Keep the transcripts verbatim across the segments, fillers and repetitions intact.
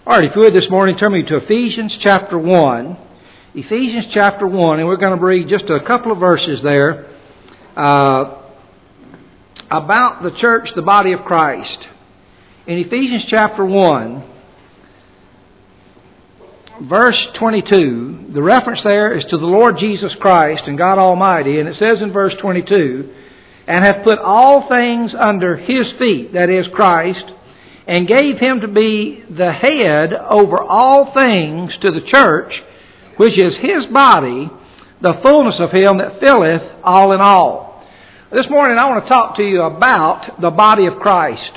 All right, if you would this morning, turn me to Ephesians chapter one. Ephesians chapter one, and we're going to read just a couple of verses there uh, about the church, the body of Christ. In Ephesians chapter one, verse twenty-two, the reference there is to the Lord Jesus Christ and God Almighty, and it says in verse twenty-two, "And hath put all things under His feet," that is Christ, "and gave Him to be the head over all things to the church, which is His body, the fullness of Him that filleth all in all." This morning I want to talk to you about the body of Christ.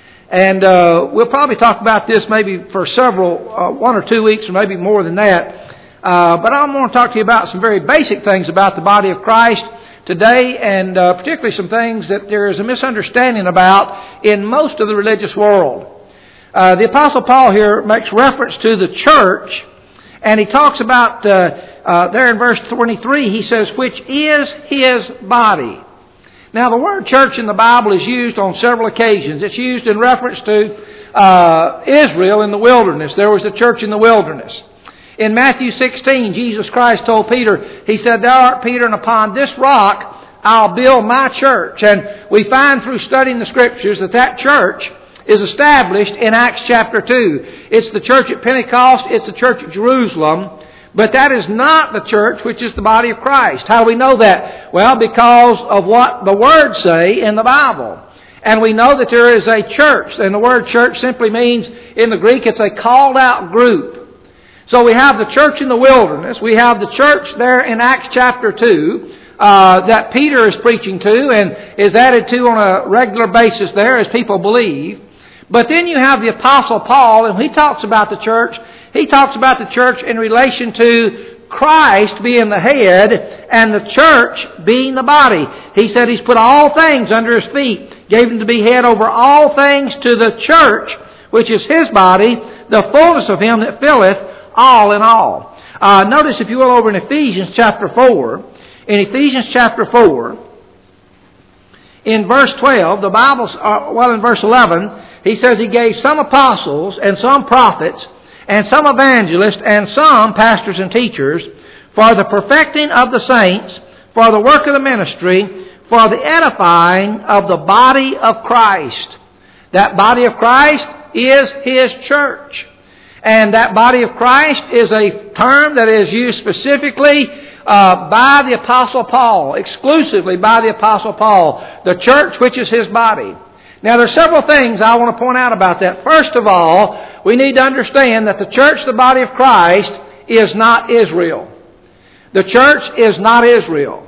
And uh, we'll probably talk about this maybe for several, uh, one or two weeks or maybe more than that. Uh, but I'm going to talk to you about some very basic things about the body of Christ today, and uh, particularly some things that there is a misunderstanding about in most of the religious world. Uh, the Apostle Paul here makes reference to the church, and he talks about, uh, uh, there in verse twenty-three, he says, "which is His body." Now, the word church in the Bible is used on several occasions. It's used in reference to uh, Israel in the wilderness. There was a church in the wilderness. In Matthew sixteen, Jesus Christ told Peter, He said, "Thou art Peter, and upon this rock I'll build my church." And we find through studying the Scriptures that that church is established in Acts chapter two. It's the church at Pentecost, it's the church at Jerusalem, but that is not the church which is the body of Christ. How do we know that? Well, because of what the words say in the Bible. And we know that there is a church, and the word church simply means, in the Greek, it's a called out group. So we have the church in the wilderness. We have the church there in Acts chapter two uh, that Peter is preaching to and is added to on a regular basis there as people believe. But then you have the Apostle Paul, and he talks about the church. He talks about the church in relation to Christ being the head and the church being the body. He said He's put all things under His feet, gave Him to be head over all things to the church, which is His body, the fullness of Him that filleth all in all. Uh, notice, if you will, over in Ephesians chapter four. In Ephesians chapter four, in verse twelve, the Bible, uh, well, in verse eleven, he says He gave some apostles and some prophets and some evangelists and some pastors and teachers for the perfecting of the saints, for the work of the ministry, for the edifying of the body of Christ. That body of Christ is His church. And that body of Christ is a term that is used specifically uh, by the Apostle Paul, exclusively by the Apostle Paul, the church which is His body. Now, there are several things I want to point out about that. First of all, we need to understand that the church, the body of Christ, is not Israel. The church is not Israel.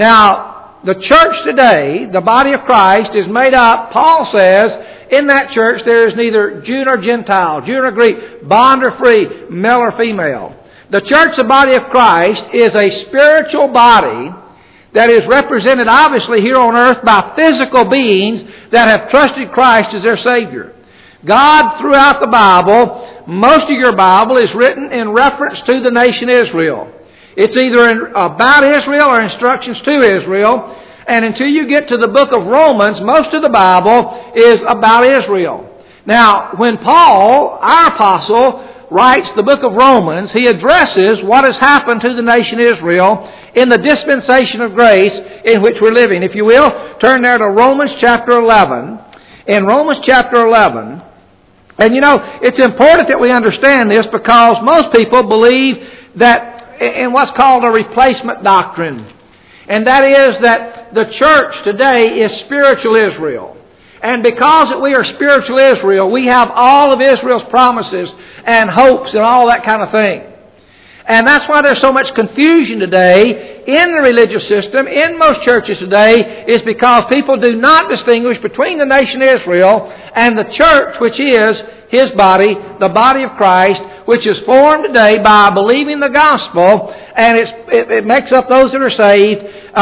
Now, the church today, the body of Christ, is made up, Paul says, in that church there is neither Jew nor Gentile, Jew nor Greek, bond or free, male or female. The church, the body of Christ, is a spiritual body that is represented obviously here on earth by physical beings that have trusted Christ as their Savior. God, throughout the Bible, most of your Bible is written in reference to the nation Israel. It's either in, about Israel or instructions to Israel. And until you get to the book of Romans, most of the Bible is about Israel. Now, when Paul, our apostle, writes the book of Romans, he addresses what has happened to the nation Israel in the dispensation of grace in which we're living. If you will, turn there to Romans chapter eleven. In Romans chapter eleven, and you know, it's important that we understand this because most people believe that in what's called a replacement doctrine. And that is that the church today is spiritual Israel. And because that we are spiritual Israel, we have all of Israel's promises and hopes and all that kind of thing. And that's why there's so much confusion today in the religious system, in most churches today, is because people do not distinguish between the nation Israel and the church, which is His body, the body of Christ, which is formed today by believing the gospel, and it's, it, it makes up those that are saved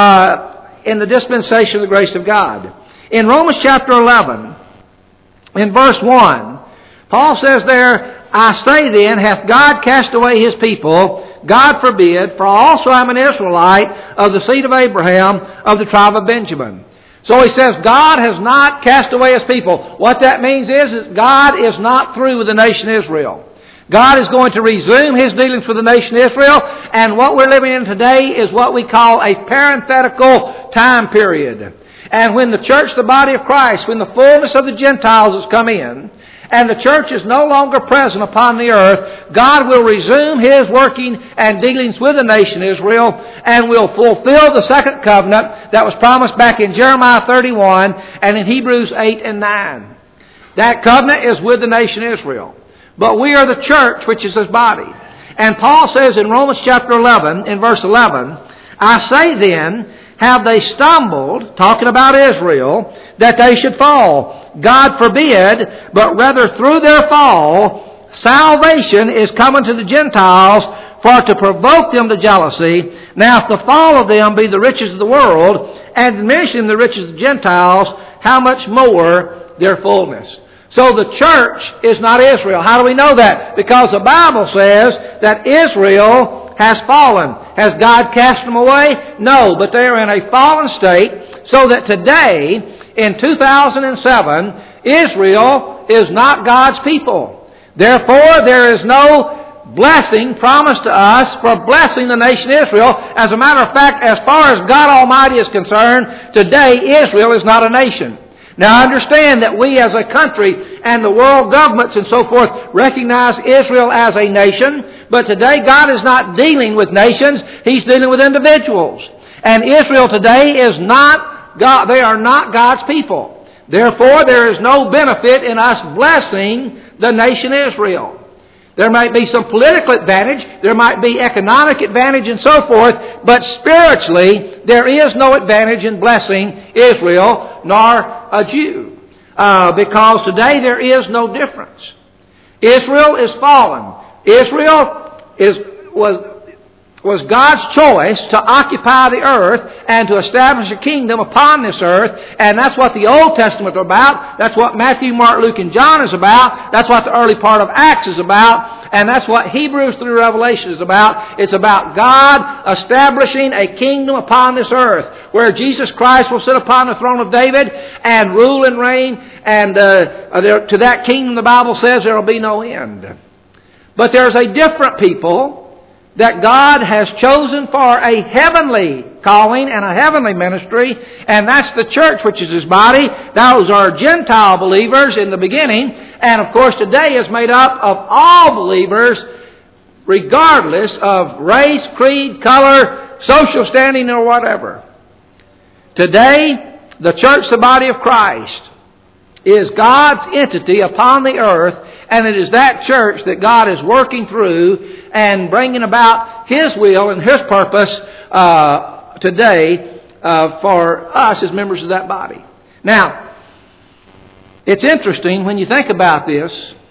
uh, in the dispensation of the grace of God. In Romans chapter eleven, in verse one, Paul says there, "I say then, hath God cast away His people? God forbid, for I also am an Israelite of the seed of Abraham, of the tribe of Benjamin." So he says God has not cast away His people. What that means is that God is not through with the nation Israel. God is going to resume His dealings with the nation of Israel, and what we're living in today is what we call a parenthetical time period. And when the church, the body of Christ, when the fullness of the Gentiles has come in, and the church is no longer present upon the earth, God will resume His working and dealings with the nation Israel, and will fulfill the second covenant that was promised back in Jeremiah thirty-one and in Hebrews eight and nine. That covenant is with the nation Israel. But we are the church, which is His body. And Paul says in Romans chapter eleven, in verse eleven, I say then, have they stumbled, talking about Israel, that they should fall? God forbid, but rather through their fall, salvation is coming to the Gentiles, for to provoke them to jealousy. Now if the fall of them be the riches of the world, and diminishing the riches of the Gentiles, how much more their fullness? So the church is not Israel. How do we know that? Because the Bible says that Israel has fallen. Has God cast them away? No, but they are in a fallen state, so that today, in two thousand seven, Israel is not God's people. Therefore, there is no blessing promised to us for blessing the nation Israel. As a matter of fact, as far as God Almighty is concerned, today Israel is not a nation. Now understand that we as a country and the world governments and so forth recognize Israel as a nation, but today God is not dealing with nations, He's dealing with individuals. And Israel today is not God, they are not God's people. Therefore, there is no benefit in us blessing the nation Israel. There might be some political advantage, there might be economic advantage and so forth, but spiritually there is no advantage in blessing Israel nor a Jew. Uh, because today there is no difference. Israel is fallen. Israel is was was God's choice to occupy the earth and to establish a kingdom upon this earth. And that's what the Old Testament is about. That's what Matthew, Mark, Luke, and John is about. That's what the early part of Acts is about. And that's what Hebrews through Revelation is about. It's about God establishing a kingdom upon this earth where Jesus Christ will sit upon the throne of David and rule and reign. And uh, there, to that kingdom, the Bible says, there will be no end. But there's a different people that God has chosen for a heavenly calling and a heavenly ministry, and that's the church, which is His body. Those are Gentile believers in the beginning, and of course today is made up of all believers, regardless of race, creed, color, social standing, or whatever. Today, the church, the body of Christ, is God's entity upon the earth, and it is that church that God is working through and bringing about His will and His purpose uh, today uh, for us as members of that body. Now, it's interesting when you think about this,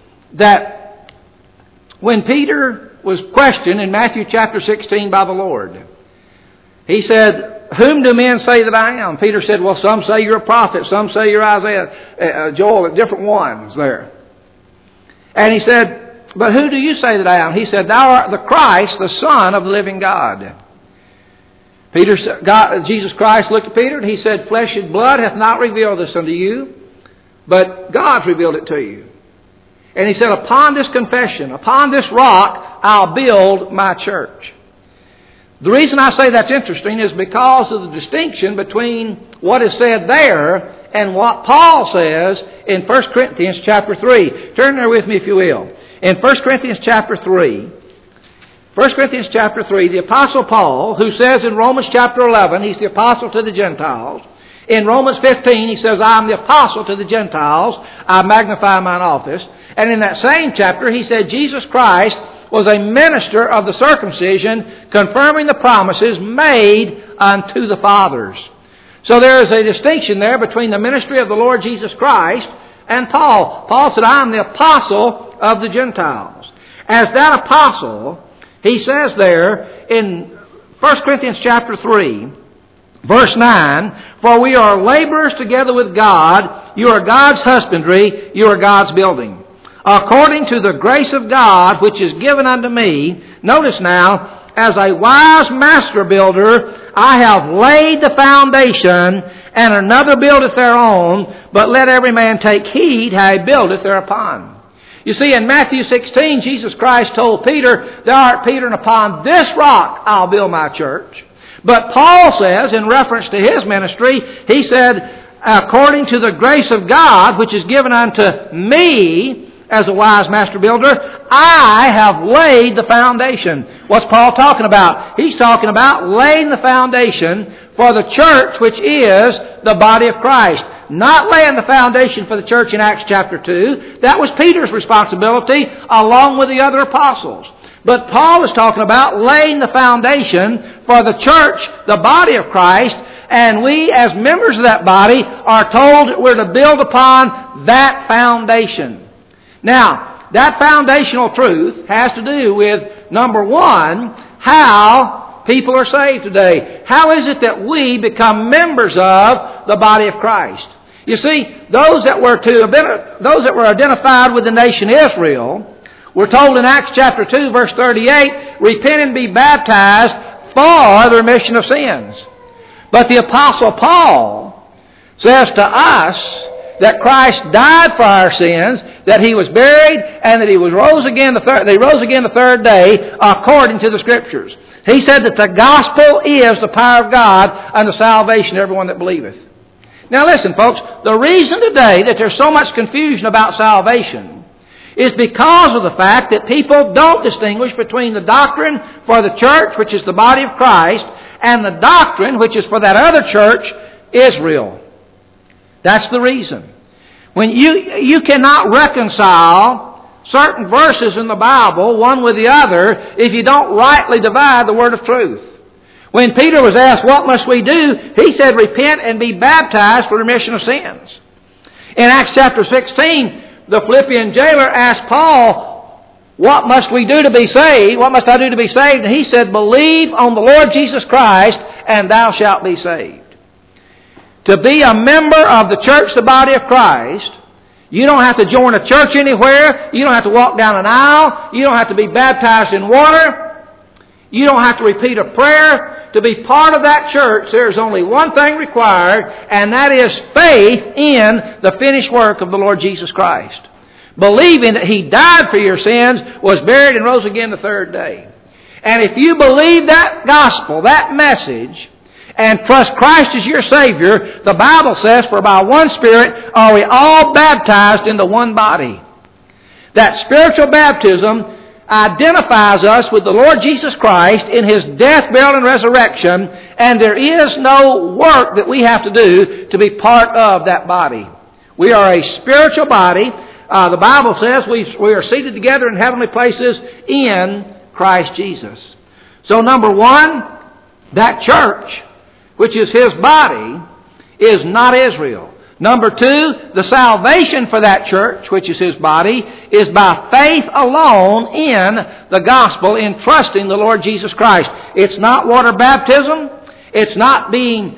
that when Peter was questioned in Matthew chapter sixteen by the Lord, he said, "Whom do men say that I am?" Peter said, "Well, some say you're a prophet, some say you're Isaiah, uh, Joel, different ones there." And he said, "But who do you say that I am?" He said, "Thou art the Christ, the Son of the living God." Peter, God, Jesus Christ looked at Peter and He said, "Flesh and blood hath not revealed this unto you, but God's revealed it to you." And He said, "Upon this confession, upon this rock, I'll build my church." The reason I say that's interesting is because of the distinction between what is said there and what Paul says in First Corinthians chapter three. Turn there with me if you will. In First Corinthians chapter three, First Corinthians chapter three, the Apostle Paul, who says in Romans chapter eleven, he's the Apostle to the Gentiles. In Romans fifteen, he says, "I am the Apostle to the Gentiles. I magnify mine office." And in that same chapter, he said, Jesus Christ was a minister of the circumcision, confirming the promises made unto the fathers. So there is a distinction there between the ministry of the Lord Jesus Christ and Paul. Paul said, "I am the apostle of the Gentiles." As that apostle, he says there in First Corinthians chapter three, verse nine, "For we are laborers together with God. You are God's husbandry. You are God's building. According to the grace of God which is given unto me," notice now, "as a wise master builder, I have laid the foundation, and another buildeth thereon, but let every man take heed how he buildeth thereupon." You see, in Matthew sixteen, Jesus Christ told Peter, "Thou art Peter, and upon this rock I'll build my church." But Paul says, in reference to his ministry, he said, "According to the grace of God, which is given unto me as a wise master builder, I have laid the foundation." What's Paul talking about? He's talking about laying the foundation for the church, which is the body of Christ. Not laying the foundation for the church in Acts chapter two. That was Peter's responsibility along with the other apostles. But Paul is talking about laying the foundation for the church, the body of Christ, and we as members of that body are told that we're to build upon that foundation. Now, that foundational truth has to do with, number one, how people are saved today. How is it that we become members of the body of Christ? You see, those that were to those that were identified with the nation Israel were told in Acts chapter two, verse thirty-eight, "Repent and be baptized for the remission of sins." But the Apostle Paul says to us that Christ died for our sins, that He was buried, and that He was rose again the third, they rose again the third day according to the Scriptures. He said that the gospel is the power of God unto salvation to everyone that believeth. Now listen, folks, the reason today that there's so much confusion about salvation is because of the fact that people don't distinguish between the doctrine for the church, which is the body of Christ, and the doctrine, which is for that other church, Israel. That's the reason. When you, you cannot reconcile certain verses in the Bible, one with the other, if you don't rightly divide the word of truth. When Peter was asked, "What must we do?" he said, "Repent and be baptized for remission of sins." In Acts chapter sixteen, the Philippian jailer asked Paul, "What must we do to be saved? What must I do to be saved?" And he said, "Believe on the Lord Jesus Christ, and thou shalt be saved." To be a member of the church, the body of Christ, you don't have to join a church anywhere. You don't have to walk down an aisle. You don't have to be baptized in water. You don't have to repeat a prayer. To be part of that church, there's only one thing required, and that is faith in the finished work of the Lord Jesus Christ. Believing that He died for your sins, was buried, and rose again the third day. And if you believe that gospel, that message, and trust Christ as your Savior, the Bible says, "For by one Spirit are we all baptized into one body." That spiritual baptism identifies us with the Lord Jesus Christ in His death, burial, and resurrection, and there is no work that we have to do to be part of that body. We are a spiritual body. Uh, the Bible says we, we are seated together in heavenly places in Christ Jesus. So number one, that church, which is His body, is not Israel. Number two, the salvation for that church, which is His body, is by faith alone in the gospel, in trusting the Lord Jesus Christ. It's not water baptism. It's not being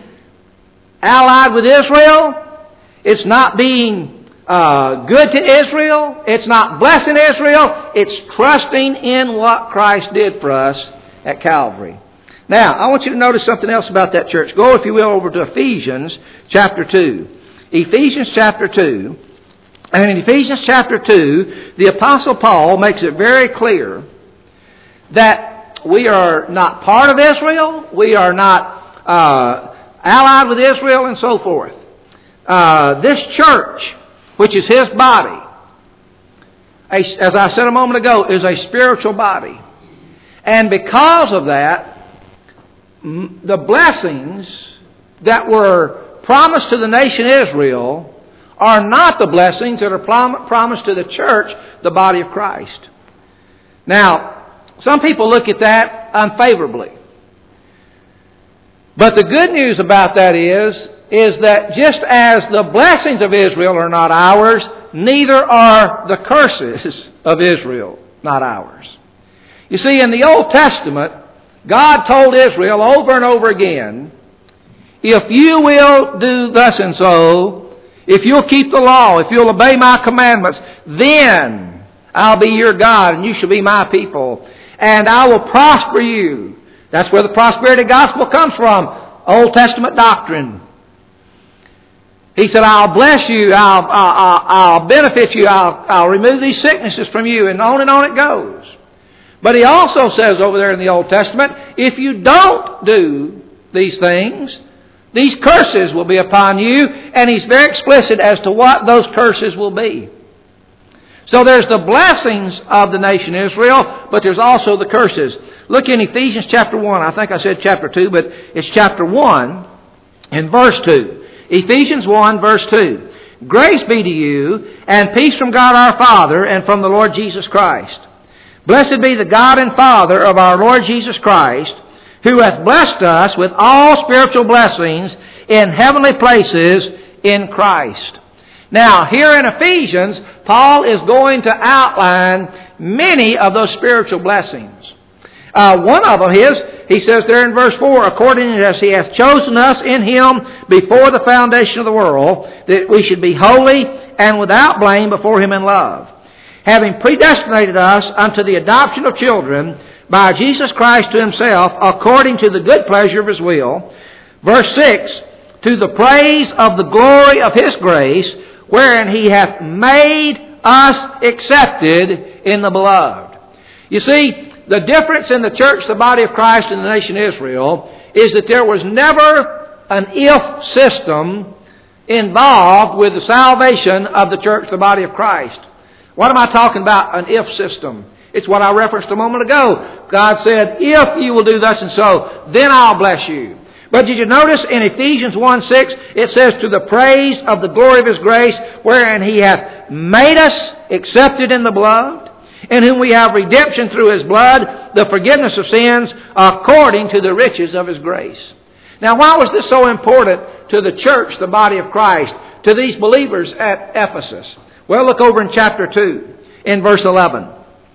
allied with Israel. It's not being uh, good to Israel. It's not blessing Israel. It's trusting in what Christ did for us at Calvary. Now, I want you to notice something else about that church. Go, if you will, over to Ephesians chapter two. Ephesians chapter two. And in Ephesians chapter two, the Apostle Paul makes it very clear that we are not part of Israel. We are not uh, allied with Israel and so forth. Uh, this church, which is His body, as I said a moment ago, is a spiritual body. And because of that, the blessings that were promised to the nation Israel are not the blessings that are prom- promised to the church, the body of Christ. Now, some people look at that unfavorably. But the good news about that is, is that just as the blessings of Israel are not ours, neither are the curses of Israel not ours. You see, in the Old Testament, God told Israel over and over again, if you will do thus and so, if you'll keep the law, if you'll obey my commandments, then I'll be your God and you shall be my people. And I will prosper you. That's where the prosperity gospel comes from. Old Testament doctrine. He said, I'll bless you, I'll, I'll, I'll benefit you, I'll, I'll remove these sicknesses from you, and on and on it goes. But He also says over there in the Old Testament, if you don't do these things, these curses will be upon you, and He's very explicit as to what those curses will be. So there's the blessings of the nation Israel, but there's also the curses. Look in Ephesians chapter one. I think I said chapter two, but it's chapter one in verse two. Ephesians one, verse two. Grace be to you, and peace from God our Father, and from the Lord Jesus Christ. Blessed be the God and Father of our Lord Jesus Christ, who hath blessed us with all spiritual blessings in heavenly places in Christ. Now, here in Ephesians, Paul is going to outline many of those spiritual blessings. Uh, one of them is, he says there in verse four, according as He hath chosen us in Him before the foundation of the world, that we should be holy and without blame before Him in love, having predestinated us unto the adoption of children by Jesus Christ to Himself, according to the good pleasure of His will. Verse six, to the praise of the glory of His grace, wherein He hath made us accepted in the Beloved. You see, the difference in the church, the body of Christ, and the nation Israel is that there was never an if system involved with the salvation of the church, the body of Christ. What am I talking about, an if system? It's what I referenced a moment ago. God said, if you will do thus and so, then I'll bless you. But did you notice in Ephesians one six, it says, to the praise of the glory of His grace, wherein He hath made us accepted in the Beloved, in whom we have redemption through His blood, the forgiveness of sins, according to the riches of His grace. Now, why was this so important to the church, the body of Christ, to these believers at Ephesus? Well, look over in chapter two, in verse eleven.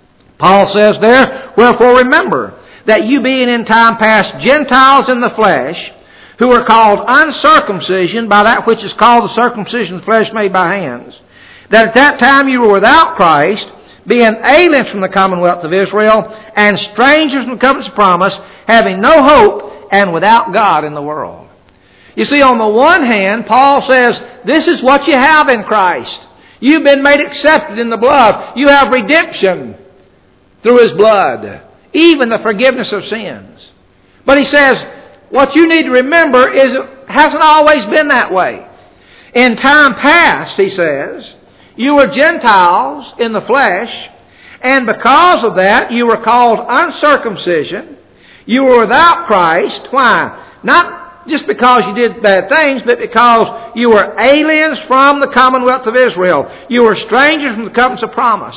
Paul says there, wherefore remember that you being in time past Gentiles in the flesh, who are called uncircumcision by that which is called the circumcision of the flesh made by hands, that at that time you were without Christ, being aliens from the commonwealth of Israel, and strangers from the covenants of promise, having no hope, and without God in the world. You see, on the one hand, Paul says, this is what you have in Christ. You've been made accepted in the blood. You have redemption through His blood, even the forgiveness of sins. But he says, what you need to remember is it hasn't always been that way. In time past, he says, you were Gentiles in the flesh, and because of that, you were called uncircumcision. You were without Christ. Why? Not just because you did bad things, but because you were aliens from the commonwealth of Israel. You were strangers from the covenants of promise.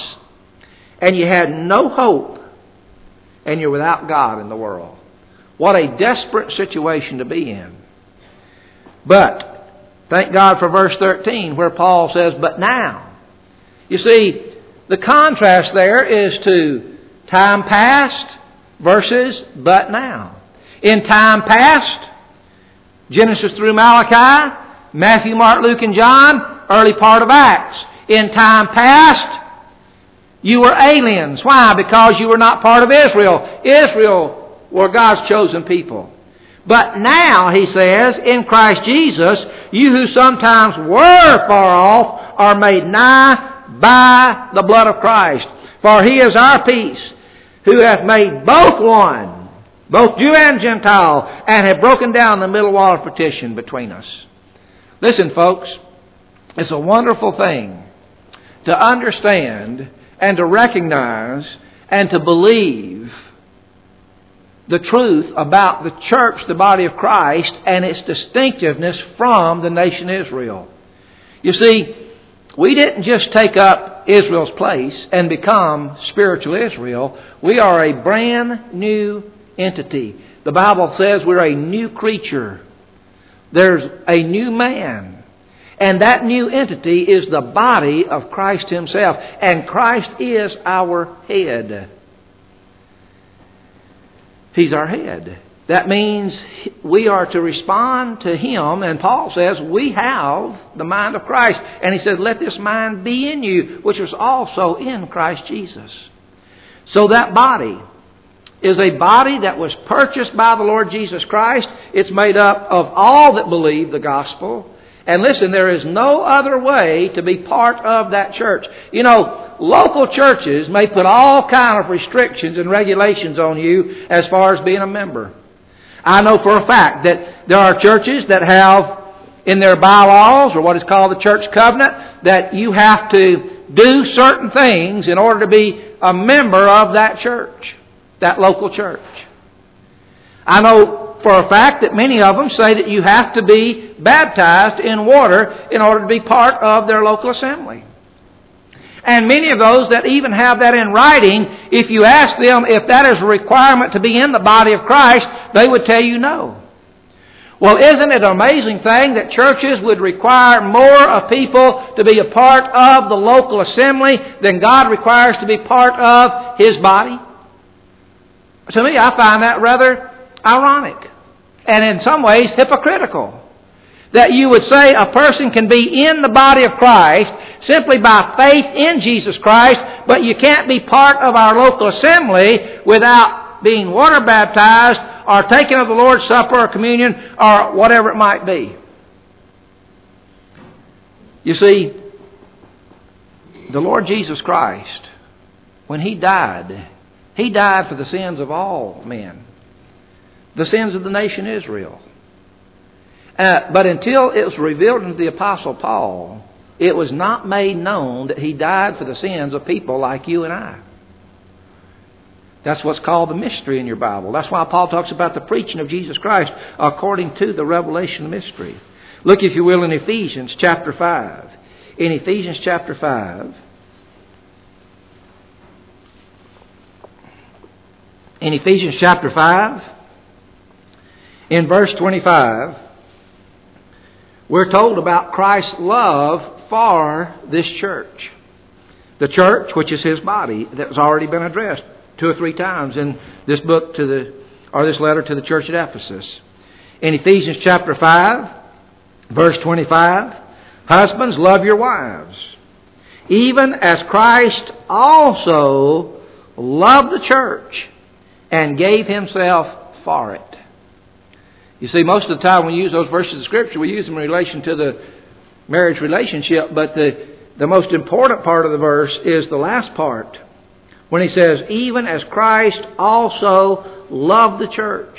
And you had no hope. And you're without God in the world. What a desperate situation to be in. But, thank God for verse thirteen, where Paul says, but now. You see, the contrast there is to time past versus but now. In time past, Genesis through Malachi, Matthew, Mark, Luke, and John, early part of Acts. In time past, you were aliens. Why? Because you were not part of Israel. Israel were God's chosen people. But now, he says, in Christ Jesus, you who sometimes were far off are made nigh by the blood of Christ. For He is our peace, who hath made both one, both Jew and Gentile, and have broken down the middle wall of partition between us. Listen, folks, it's a wonderful thing to understand and to recognize and to believe the truth about the church, the body of Christ, and its distinctiveness from the nation Israel. You see, we didn't just take up Israel's place and become spiritual Israel. We are a brand new entity. The Bible says we're a new creature. There's a new man. And that new entity is the body of Christ Himself. And Christ is our head. He's our head. That means we are to respond to Him. And Paul says we have the mind of Christ. And he said, let this mind be in you, which was also in Christ Jesus. So that body is a body that was purchased by the Lord Jesus Christ. It's made up of all that believe the gospel. And listen, there is no other way to be part of that church. You know, local churches may put all kind of restrictions and regulations on you as far as being a member. I know for a fact that there are churches that have in their bylaws, or what is called the church covenant, that you have to do certain things in order to be a member of that church, that local church. I know for a fact that many of them say that you have to be baptized in water in order to be part of their local assembly. And many of those that even have that in writing, if you ask them if that is a requirement to be in the body of Christ, they would tell you no. Well, isn't it an amazing thing that churches would require more of people to be a part of the local assembly than God requires to be part of His body? To me, I find that rather ironic and in some ways hypocritical. That you would say a person can be in the body of Christ simply by faith in Jesus Christ, but you can't be part of our local assembly without being water baptized or taking of the Lord's Supper or communion or whatever it might be. You see, the Lord Jesus Christ, when He died, He died for the sins of all men, the sins of the nation Israel. Uh, but until it was revealed to the Apostle Paul, it was not made known that He died for the sins of people like you and I. That's what's called the mystery in your Bible. That's why Paul talks about the preaching of Jesus Christ according to the revelation mystery. Look, if you will, in Ephesians chapter five. In Ephesians chapter five. In Ephesians chapter five, in verse twenty-five, we're told about Christ's love for this church. The church, which is His body, that has already been addressed two or three times in this book to the, or this letter to the church at Ephesus. In Ephesians chapter five, verse twenty-five, husbands, love your wives, even as Christ also loved the church and gave Himself for it. You see, most of the time we use those verses of Scripture, we use them in relation to the marriage relationship, but the, the most important part of the verse is the last part, when he says, even as Christ also loved the church.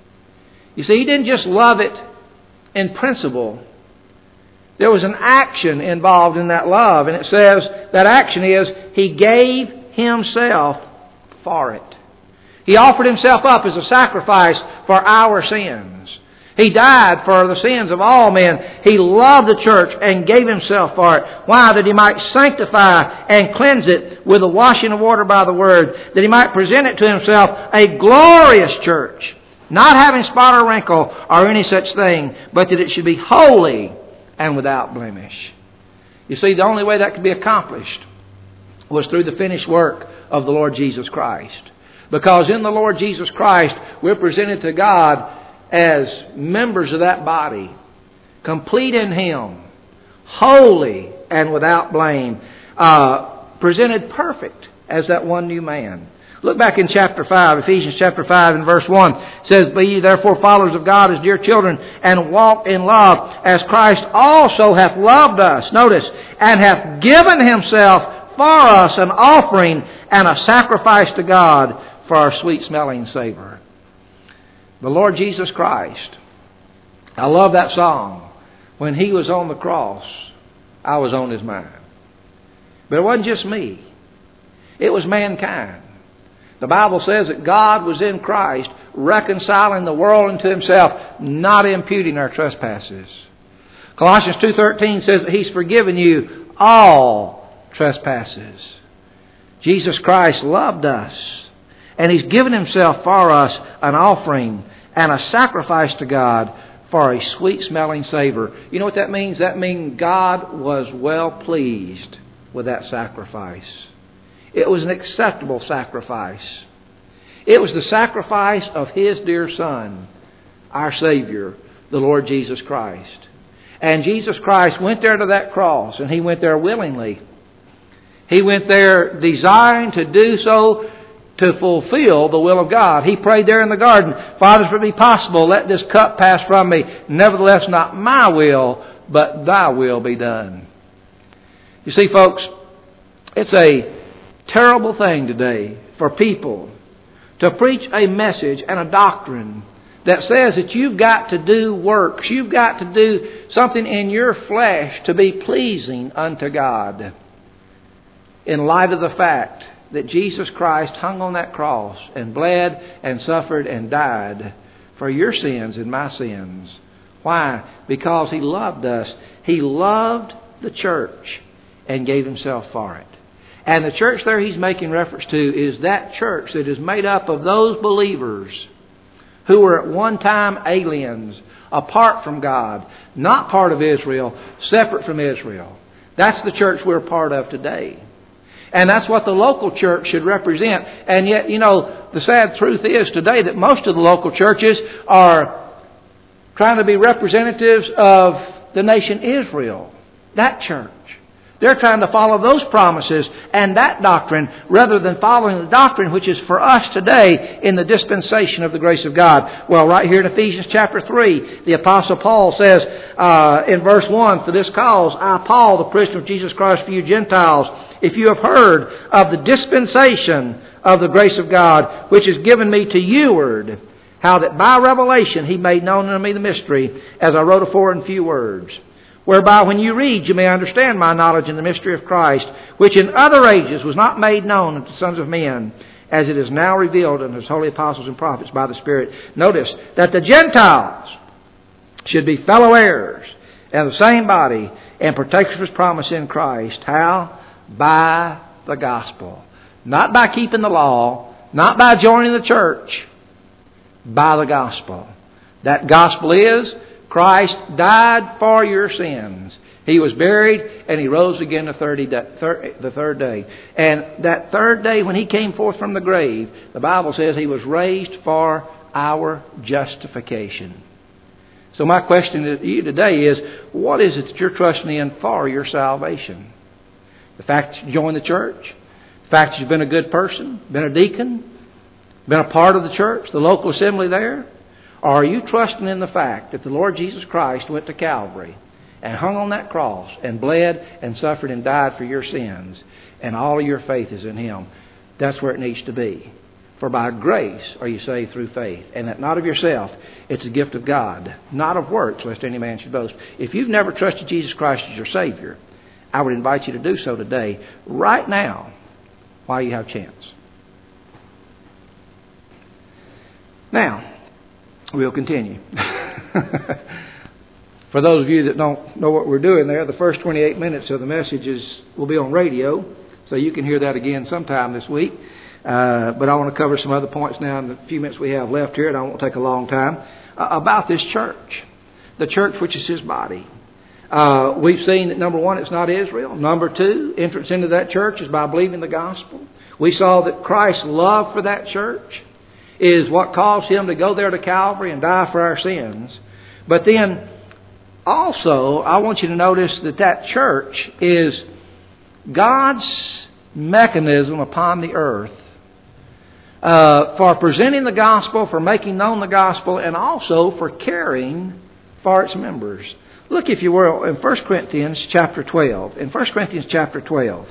You see, He didn't just love it in principle. There was an action involved in that love, and it says that action is He gave Himself for it. He offered Himself up as a sacrifice for our sins. He died for the sins of all men. He loved the church and gave Himself for it. Why? That He might sanctify and cleanse it with the washing of water by the Word. That He might present it to Himself a glorious church, not having spot or wrinkle or any such thing, but that it should be holy and without blemish. You see, the only way that could be accomplished was through the finished work of the Lord Jesus Christ. Because in the Lord Jesus Christ, we're presented to God as members of that body, complete in Him, holy and without blame, uh, presented perfect as that one new man. Look back in chapter five, Ephesians chapter five and verse one. It says, be ye therefore followers of God as dear children, and walk in love, as Christ also hath loved us, notice, and hath given Himself for us an offering and a sacrifice to God for our sweet-smelling savor. The Lord Jesus Christ. I love that song. When He was on the cross, I was on His mind. But it wasn't just me. It was mankind. The Bible says that God was in Christ, reconciling the world unto Himself, not imputing our trespasses. Colossians two thirteen says that He's forgiven you all trespasses. Jesus Christ loved us, and He's given Himself for us an offering and a sacrifice to God for a sweet-smelling savor. You know what that means? That means God was well pleased with that sacrifice. It was an acceptable sacrifice. It was the sacrifice of His dear Son, our Savior, the Lord Jesus Christ. And Jesus Christ went there to that cross, and He went there willingly. He went there desiring to do so to fulfill the will of God. He prayed there in the garden, Father, if it be possible, let this cup pass from me. Nevertheless, not my will, but Thy will be done. You see, folks, it's a terrible thing today for people to preach a message and a doctrine that says that you've got to do works, you've got to do something in your flesh to be pleasing unto God, in light of the fact that Jesus Christ hung on that cross and bled and suffered and died for your sins and my sins. Why? Because He loved us. He loved the church and gave Himself for it. And the church there He's making reference to is that church that is made up of those believers who were at one time aliens, apart from God, not part of Israel, separate from Israel. That's the church we're part of today. And that's what the local church should represent. And yet, you know, the sad truth is today that most of the local churches are trying to be representatives of the nation Israel, that church. They're trying to follow those promises and that doctrine rather than following the doctrine which is for us today in the dispensation of the grace of God. Well, right here in Ephesians chapter three, the Apostle Paul says uh, in verse one, "For this cause I, Paul, the prisoner of Jesus Christ for you Gentiles, if you have heard of the dispensation of the grace of God, which is given me to youward, how that by revelation He made known unto me the mystery, as I wrote afore in few words. Whereby when you read, you may understand my knowledge in the mystery of Christ, which in other ages was not made known unto sons of men, as it is now revealed unto His holy apostles and prophets by the Spirit." Notice that the Gentiles should be fellow heirs of the same body and partakers of His promise in Christ. How? By the gospel. Not by keeping the law, not by joining the church, by the gospel. That gospel is Christ died for your sins. He was buried and He rose again the third day. And that third day when He came forth from the grave, the Bible says He was raised for our justification. So my question to you today is, what is it that you're trusting in for your salvation? The fact that you joined the church? The fact that you've been a good person? Been a deacon? Been a part of the church? The local assembly there? Or are you trusting in the fact that the Lord Jesus Christ went to Calvary and hung on that cross and bled and suffered and died for your sins, and all of your faith is in Him? That's where it needs to be. For by grace are you saved through faith, and that not of yourself, it's a gift of God, not of works, lest any man should boast. If you've never trusted Jesus Christ as your Savior, I would invite you to do so today, right now, while you have a chance. Now, we'll continue. For those of you that don't know what we're doing there, the first twenty-eight minutes of the messages will be on radio, so you can hear that again sometime this week. Uh, but I want to cover some other points now in the few minutes we have left here, and I won't take a long time, uh, about this church, the church which is His body. Uh, we've seen that, number one, it's not Israel. Number two, entrance into that church is by believing the gospel. We saw that Christ's love for that church is what caused Him to go there to Calvary and die for our sins. But then also, I want you to notice that that church is God's mechanism upon the earth uh, for presenting the gospel, for making known the gospel, and also for caring for its members. Look, if you will, in First Corinthians chapter twelve. In First Corinthians chapter twelve.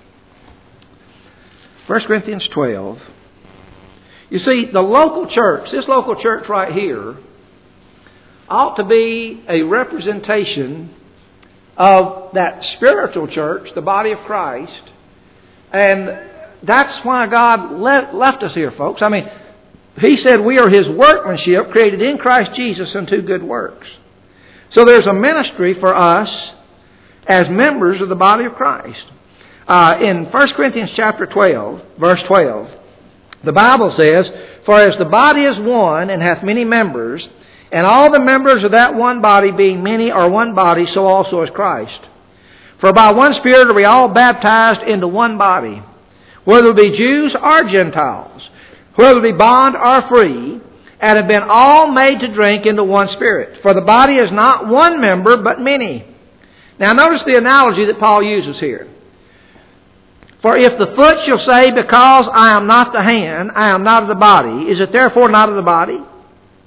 First Corinthians twelve. You see, the local church, this local church right here, ought to be a representation of that spiritual church, the body of Christ. And that's why God left us here, folks. I mean, He said we are His workmanship, created in Christ Jesus unto good works. So there's a ministry for us as members of the body of Christ. Uh, in First Corinthians chapter twelve, verse twelve, the Bible says, "For as the body is one and hath many members, and all the members of that one body being many are one body, so also is Christ. For by one Spirit are we all baptized into one body, whether it be Jews or Gentiles, whether it be bond or free, and have been all made to drink into one Spirit. For the body is not one member, but many." Now notice the analogy that Paul uses here. "For if the foot shall say, Because I am not the hand, I am not of the body, is it therefore not of the body?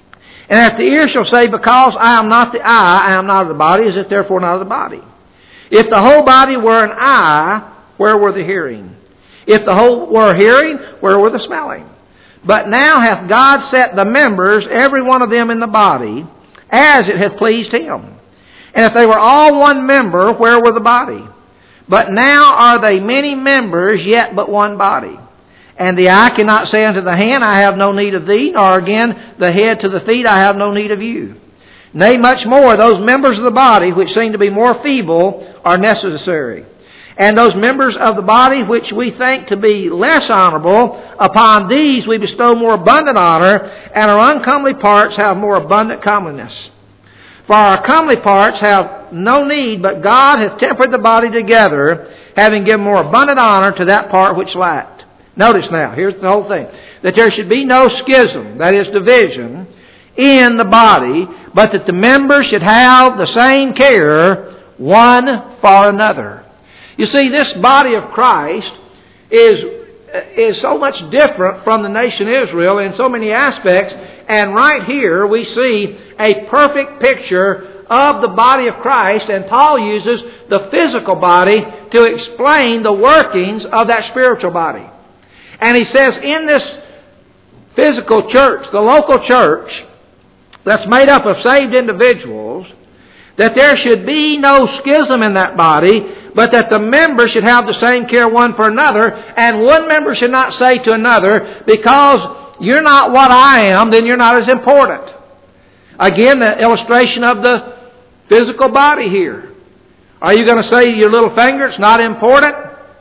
And if the ear shall say, Because I am not the eye, I am not of the body, is it therefore not of the body? If the whole body were an eye, where were the hearing? If the whole were hearing, where were the smelling? But now hath God set the members, every one of them in the body, as it hath pleased Him. And if they were all one member, where were the body? But now are they many members, yet but one body. And the eye cannot say unto the hand, I have no need of thee, nor again the head to the feet, I have no need of you. Nay, much more, those members of the body which seem to be more feeble are necessary. And those members of the body which we think to be less honorable, upon these we bestow more abundant honor, and our uncomely parts have more abundant comeliness. For our comely parts have no need, but God hath tempered the body together, having given more abundant honor to that part which lacked. Notice now, here's the whole thing, that there should be no schism, that is division, in the body, but that the members should have the same care one for another. You see, this body of Christ is, is so much different from the nation Israel in so many aspects, and right here we see a perfect picture of the body of Christ, and Paul uses the physical body to explain the workings of that spiritual body. And he says in this physical church, the local church, that's made up of saved individuals, that there should be no schism in that body, but that the members should have the same care one for another, and one member should not say to another, because you're not what I am, then you're not as important. Again, the illustration of the physical body here. Are you going to say to your little finger, it's not important,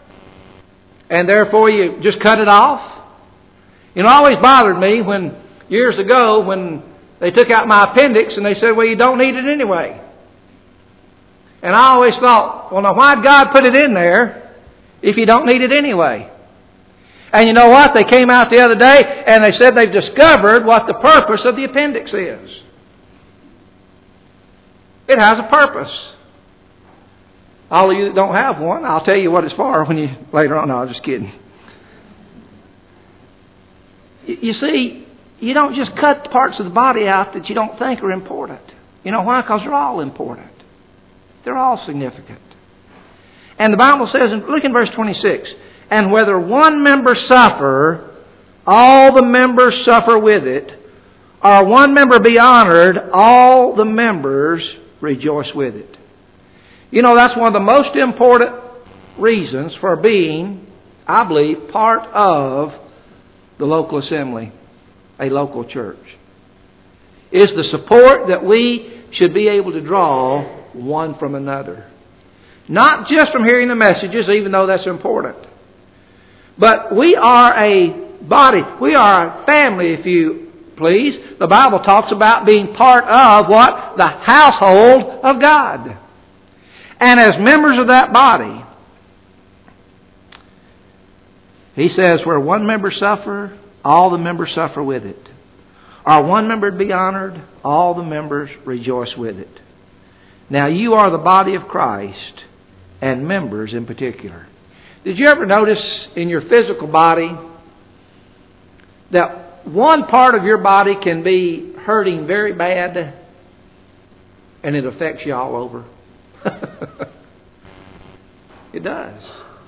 and therefore you just cut it off? It always bothered me when, years ago, when they took out my appendix and they said, well, you don't need it anyway. And I always thought, well, now why'd God put it in there if you don't need it anyway? And you know what? They came out the other day and they said they've discovered what the purpose of the appendix is. It has a purpose. All of you that don't have one, I'll tell you what it's for when you later on. No, I'm just kidding. You see, you don't just cut parts of the body out that you don't think are important. You know why? Because they're all important. They're all significant. And the Bible says, look in verse twenty-six, and whether one member suffer, all the members suffer with it, or one member be honored, all the members rejoice with it. You know, that's one of the most important reasons for being, I believe, part of the local assembly, a local church, is the support that we should be able to draw one from another. Not just from hearing the messages, even though that's important. But we are a body. We are a family, if you please. The Bible talks about being part of what? The household of God. And as members of that body, he says, where one member suffer, all the members suffer with it. Or one member be honored, all the members rejoice with it. Now you are the body of Christ, and members in particular. Did you ever notice in your physical body that one part of your body can be hurting very bad and it affects you all over? It does.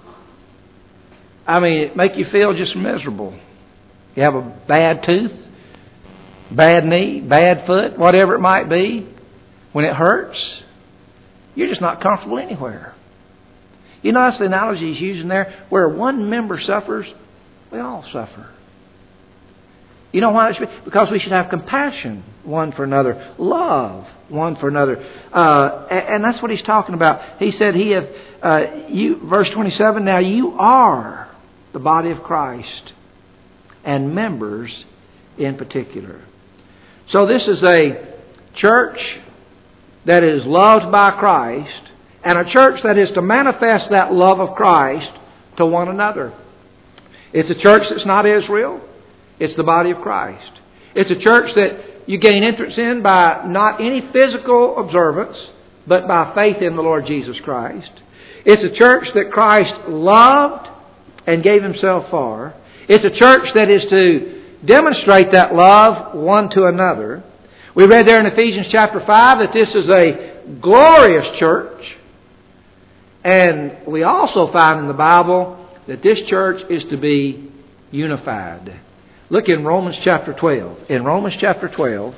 I mean, it make you feel just miserable. You have a bad tooth, bad knee, bad foot, whatever it might be. When it hurts, you're just not comfortable anywhere. You know, that's the analogy he's using there. Where one member suffers, we all suffer. You know why? Because we should have compassion one for another, love one for another, uh, and that's what he's talking about. He said, "He hath uh, you." Verse twenty-seven. Now you are the body of Christ, and members in particular. So this is a church that is loved by Christ, and a church that is to manifest that love of Christ to one another. It's a church that's not Israel. It's the body of Christ. It's a church that you gain entrance in by not any physical observance, but by faith in the Lord Jesus Christ. It's a church that Christ loved and gave Himself for. It's a church that is to demonstrate that love one to another. We read there in Ephesians chapter five that this is a glorious church. And we also find in the Bible that this church is to be unified. Look in Romans chapter twelve. In Romans chapter twelve,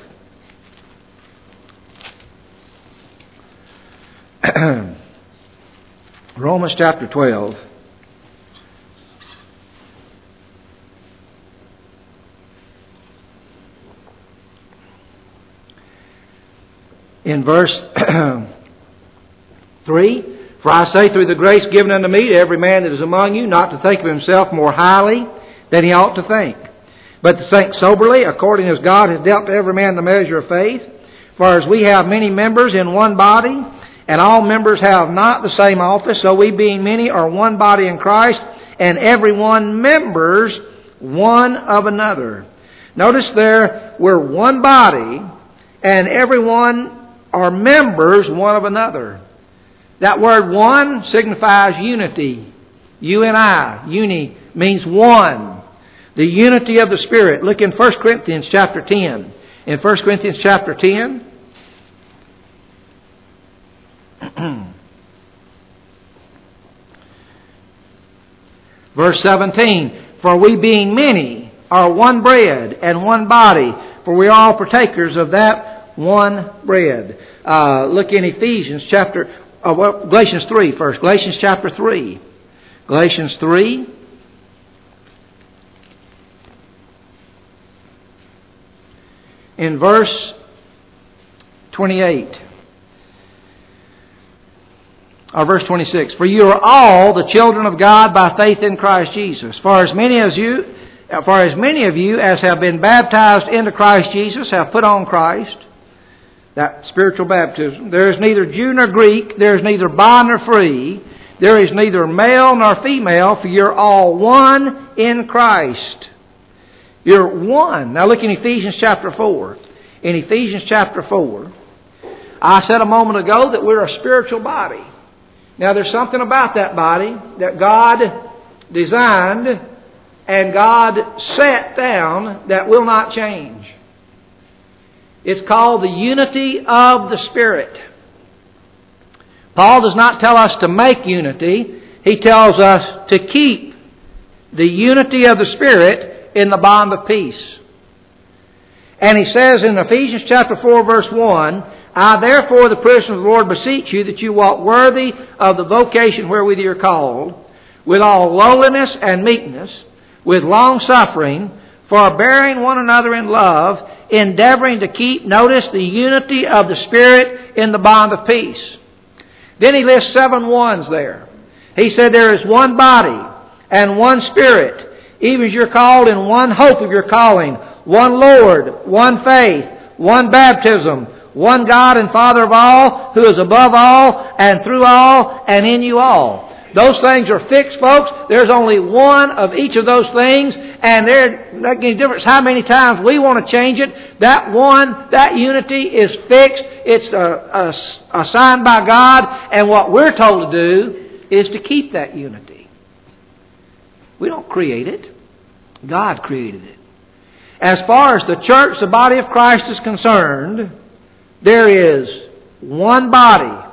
Romans chapter twelve, in verse three, for I say through the grace given unto me to every man that is among you, not to think of himself more highly than he ought to think, but to think soberly, according as God has dealt to every man the measure of faith. For as we have many members in one body, and all members have not the same office, so we being many are one body in Christ, and every one members one of another. Notice there, we're one body, and everyone are members one of another. That word one signifies unity. You and I. Uni means one. The unity of the Spirit. Look in First Corinthians chapter ten. In First Corinthians chapter ten, verse seventeen, for we being many are one bread and one body, for we are all partakers of that one bread. Uh, look in Ephesians chapter, uh, well, Galatians three first. Galatians chapter three. Galatians three. In verse twenty-eight. Or verse twenty-six. For you are all the children of God by faith in Christ Jesus. For as many as you, for as many of you as have been baptized into Christ Jesus have put on Christ. That spiritual baptism. There is neither Jew nor Greek. There is neither bond nor free. There is neither male nor female. For you're all one in Christ. You're one. Now look in Ephesians chapter four. In Ephesians chapter four, I said a moment ago that we're a spiritual body. Now there's something about that body that God designed and God set down that will not change. It's called the unity of the Spirit. Paul does not tell us to make unity. He tells us to keep the unity of the Spirit in the bond of peace. And he says in Ephesians chapter four verse one, I therefore, the prisoner of the Lord, beseech you that you walk worthy of the vocation wherewith you are called, with all lowliness and meekness, with long suffering, forbearing one another in love, endeavoring to keep, notice, the unity of the Spirit in the bond of peace. Then he lists seven ones there. He said there is one body and one Spirit, even as you're called in one hope of your calling, one Lord, one faith, one baptism, one God and Father of all, who is above all, and through all, and in you all. Those things are fixed, folks. There's only one of each of those things, and there doesn't make any difference how many times we want to change it. That one, that unity is fixed. It's a, a, assigned by God, and what we're told to do is to keep that unity. We don't create it. God created it. As far as the church, the body of Christ, is concerned, there is one body,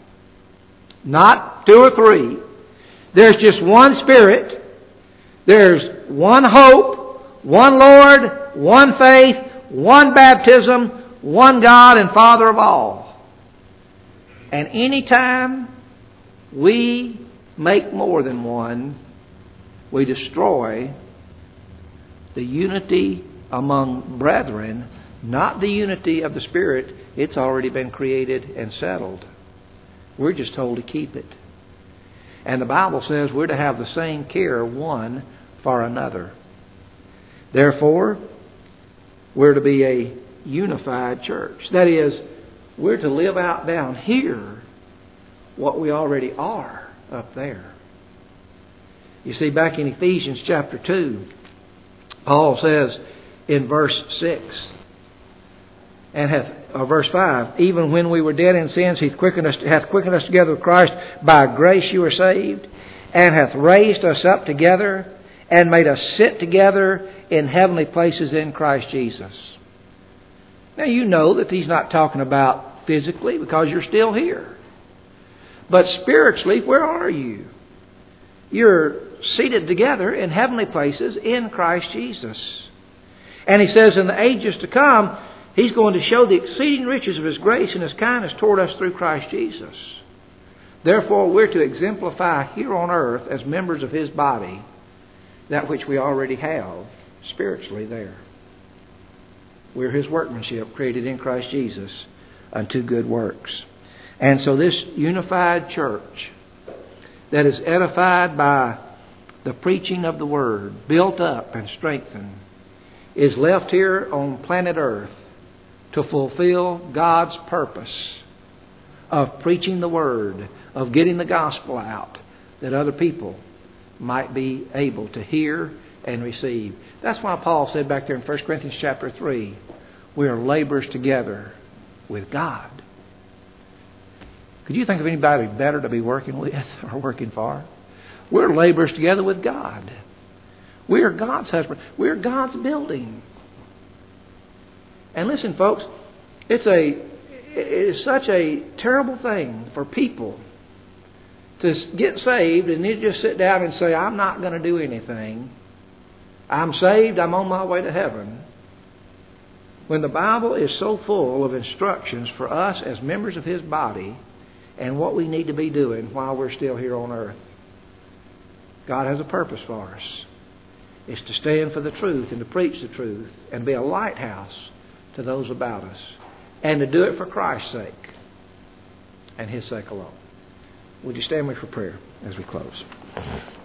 not two or three. There's just one Spirit. There's one hope, one Lord, one faith, one baptism, one God and Father of all. And anytime we make more than one, we destroy the unity among brethren, not the unity of the Spirit. It's already been created and settled. We're just told to keep it. And the Bible says we're to have the same care one for another. Therefore, we're to be a unified church. That is, we're to live out down here what we already are up there. You see, back in Ephesians chapter two, Paul says in verse six, and hath, or verse five, even when we were dead in sins, he quickened us, hath quickened us together with Christ. By grace you are saved, and hath raised us up together, and made us sit together in heavenly places in Christ Jesus. Now you know that he's not talking about physically because you're still here. But spiritually, where are you? You're seated together in heavenly places in Christ Jesus. And he says in the ages to come, he's going to show the exceeding riches of his grace and his kindness toward us through Christ Jesus. Therefore, we're to exemplify here on earth as members of his body that which we already have spiritually there. We're his workmanship created in Christ Jesus unto good works. And so this unified church that is edified by the preaching of the Word, built up and strengthened, is left here on planet Earth to fulfill God's purpose of preaching the Word, of getting the gospel out, that other people might be able to hear and receive. That's why Paul said back there in First Corinthians chapter three, we are laborers together with God. Could you think of anybody better to be working with or working for? We're laborers together with God. We are God's husband. We are God's building. And listen, folks, it's a it is such a terrible thing for people to get saved and then just sit down and say, I'm not going to do anything. I'm saved. I'm on my way to heaven. When the Bible is so full of instructions for us as members of his body and what we need to be doing while we're still here on earth. God has a purpose for us. It's to stand for the truth and to preach the truth and be a lighthouse to those about us. And to do it for Christ's sake and his sake alone. Would you stand with me for prayer as we close?